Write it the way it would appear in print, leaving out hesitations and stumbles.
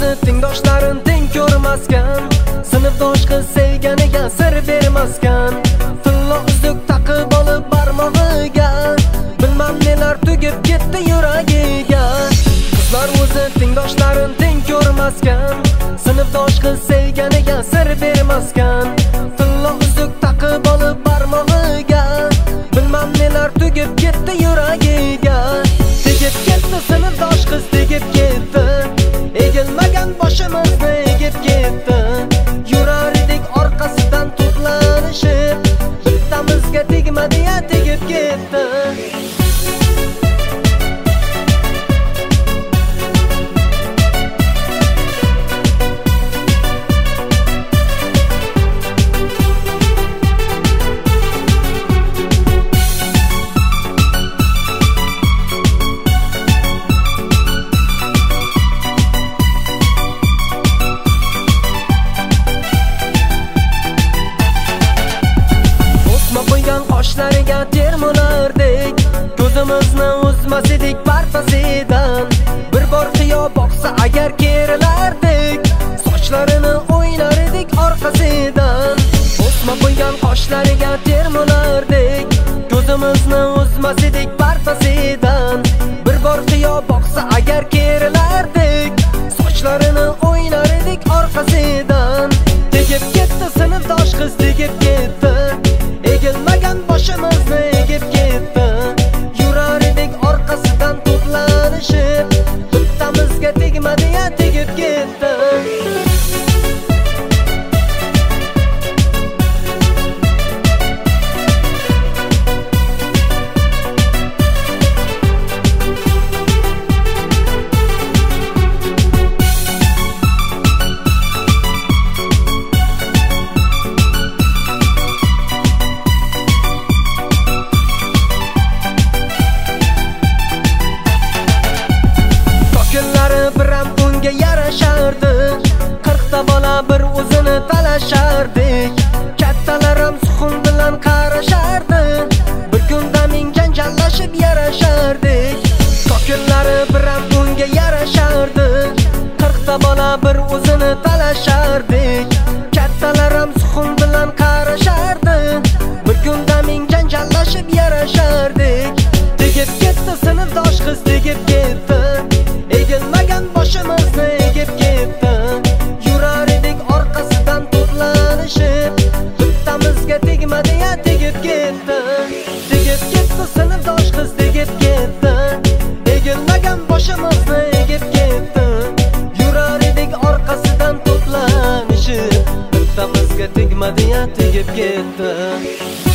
o'zi tengdoshlarin teng ko'rmaskan, sinfdosh qiz sevganiga sir bermaskan. Tilla uzuk taqib olib barmog'iga, bilmam nelar tugib ketdi yuragiga. Qizlar o'zi tengdoshlarin teng ko'rmaskan, sinfdosh qiz sevganiga sir bermaskan. Tilla uzuk taqib olib barmog'iga, bilmam nelar tugib ketdi yuragiga. Tegib ketdi sinfdosh qiz, tegib ketdi, egilmagan boshimizni egib ketdi. Yurar edik orqasidan to'planishib, bittamizga tegmadi-ya, tegib ketdi. Qoshlariga termulardik, ko'zimizni uzmas edik barfasidan. Bir bor qiyo boqsa agar kerilardik, sochlarini o'ynar edik orqasidan. O'sma qo'ygan qoshlariga termulardik, ko'zimizni uzmas edik barfasidan. Bir bor qiyo boqsa agar kerilardik, sochlarini o'ynar edik orqasidan. Tegib ketdi sinfdosh qiz, tegib ketdi, egilmagan boshimizni egib ketdi. Yurar edik orqasidan to'planishib, bittamizga tegmadi-ya, tegib ketdi. Biram unga yarashardi, 40 ta bola bir o'zini talashardik. Kattalar ham suxun bilan qarashardi, bir kunda ming janjallashib yarashardik. Ko'killari biram unga yarashardi, 40 ta bola bir o'zini talashardik. Kattalar ham suxun bilan qarashardi, bir kunda ming janjallashib yarashardik. Tegib ketdi sinfdosh qiz, tegib ketdi, egilmagan boshimizni egib ketdi. Yurar edik orqasidan to'planishib, bittamizga tegmadi-ya, tegib ketdi. Tegib ketdi sinfdosh qiz, tegib ketdi, egilmagan boshimizni egib ketdi. Yurar edik orqasidan to'planishib, bittamizga tegmadi-ya, tegib ketdi.